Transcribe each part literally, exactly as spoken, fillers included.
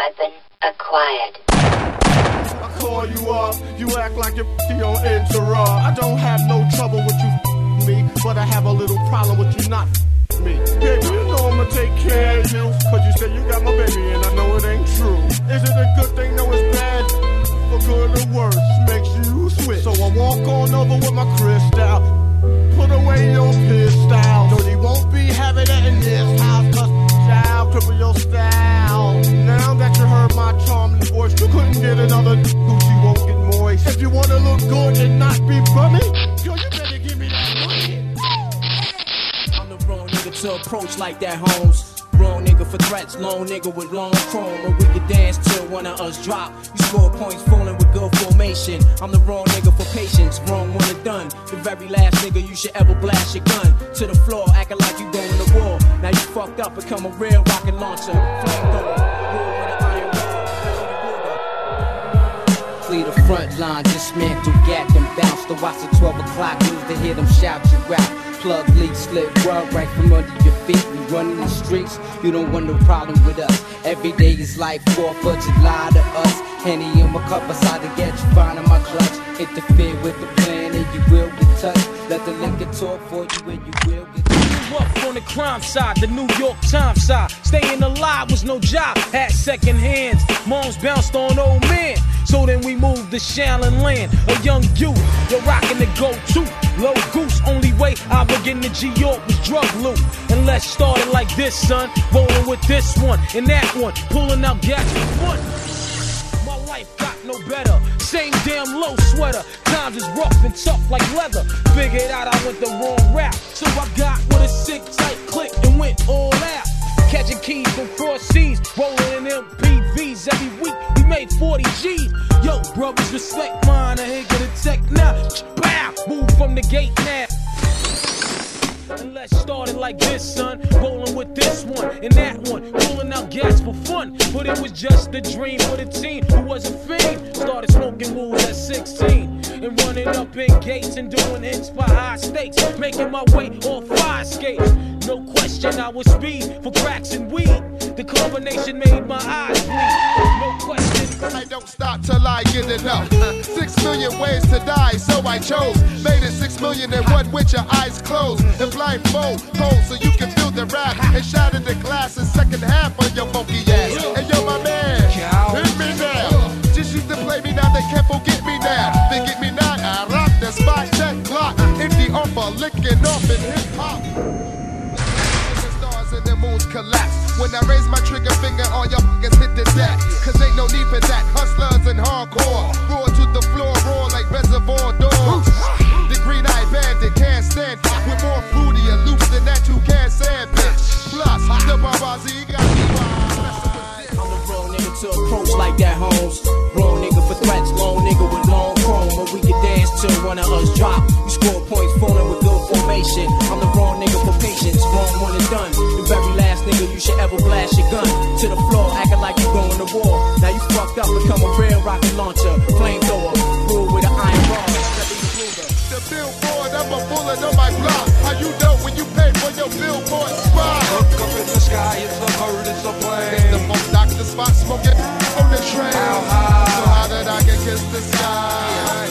Weapon acquired. I call you up, you act like you're on Intera. I don't have no trouble with you me, but I have a little problem with you not me. Baby, you know I'ma take care of you, cause you say you got my baby and I know it ain't true. Is it a good thing? No, it's bad. For good or worse, makes you switch. So I walk on over with my crystal, put away your pistol. No, they won't be having that in this house, cause child, cripple your style. Now that you heard my charming voice, you couldn't get another Gucci won't get moist. If you wanna look good and not be bummy, yo, you better give me that money. I'm the wrong nigga to approach like that, Holmes. Wrong nigga for threats, lone nigga with long chrome. Or we can dance till one of us drop. You score points falling with good formation. I'm the wrong nigga for patience, wrong one and done. The very last nigga you should ever blast your gun to the floor, acting like you going to war. Now you fucked up, become a real rocket launcher. Flamethrower, war with an iron will. Flee the front line, dismantle, gat them, bounce to watch the twelve o'clock news to hear them shout you out. Plug, leak, slip, rub right from under your feet. We running the streets, you don't want no problem with us. Every day is like fourth of July to us. Henny in my cup, aside to get you fine in my clutch. Interfere with the plan and you will get touched. Let the liquor talk for you and you will get touched. Grew up on the crime side, the New York Times side. Staying alive was no job, had second hands. Moms bounced on old men. So then we moved to Shaolin Land, a young youth, you're rocking the go-to. Low goose, only way I begin to G York was drug loot. And let's start it like this, son. Rolling with this one and that one, pulling out gas for fun. My life got no better. Same damn low sweater. Times is rough and tough like leather. Figured out I went the wrong route, so I got with a sick tight click and went all out. Catching keys from cross seas, rolling in M P Vs every week. We made forty G's. Yo, brothers, respect mine. I ain't gonna tech now. Bow, move from the gate now. And let's start it like this, son. Rolling with this one and that one, pulling out gas for fun. But it was just a dream for the teen who was a fiend. Started smoking wools at sixteen and running up in gates and doing hits for high stakes. Making my way off fire skates. No question, I was speed for cracks and weed. The combination made my eyes bleed. No question. I don't stop till I get enough. Six million ways to die, so I chose. Made it six million in one with your eyes closed. And blindfold, cold, so you can feel the rap. And shatter the glass in second half of your funky ass. And yo, my man, hit me now. Just used to play me now, they can't forget me now. They get me now, I rock the spot, check clock. Empty offer, licking off in hip hop. And the moons collapse. When I raise my trigger finger, all y'all f***ers hit the deck. Cause ain't no need for that. Hustlers and hardcore. Roar to the floor, roar like reservoir dogs. The green-eyed bandit can't stand. With more fruity and loose than that you can't stand, bitch. Plus, the Babazi got me wide. I'm the wrong nigga to approach like that, Holmes. Wrong nigga for threats, long nigga with long chrome. Or we can dance till one of us drop. You score points falling with good formation. I'm the wrong nigga for patience, wrong one and done. The very last nigga you should ever blast your gun to the floor, acting like you going to war. Now you fucked up, become a real rocket launcher, flamethrower, rule with an iron rod. The billboard, I'm a bullet on my block. How you know when you pay for your billboard spot? Look up in the sky, it's a bird, it's a plane. It's the most doctor spot smoking on the train. How high? So how that I can kiss the sky?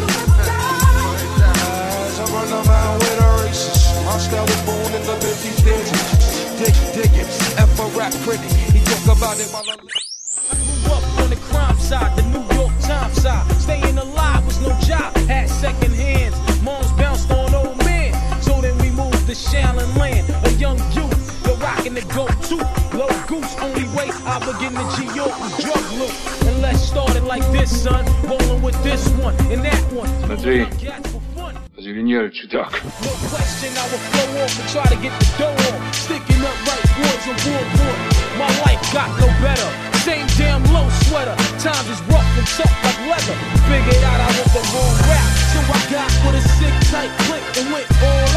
As I run around with a racist. My style was born in the fifties, digits. Dick, dig it, F a rap critic. He talk about it while I I grew up on the crime side, the New York Times side. Staying alive was no job, had second hands. Moms bounced on old men. So then we moved to Shaolin Land, a young youth. You're rocking the go-to. Low goose, only way I begin to G York was drug loot. And let's start it like this, son. Rolling with this one and that one. Смотри, позеленел чудак. No question, I will flow off and try to get the dough on. Sticking up right boards and wood. My life got no better. Same damn low sweater. Times is rough and tough like leather. Figured out I went the wrong route, so I got with a sick tight click and went all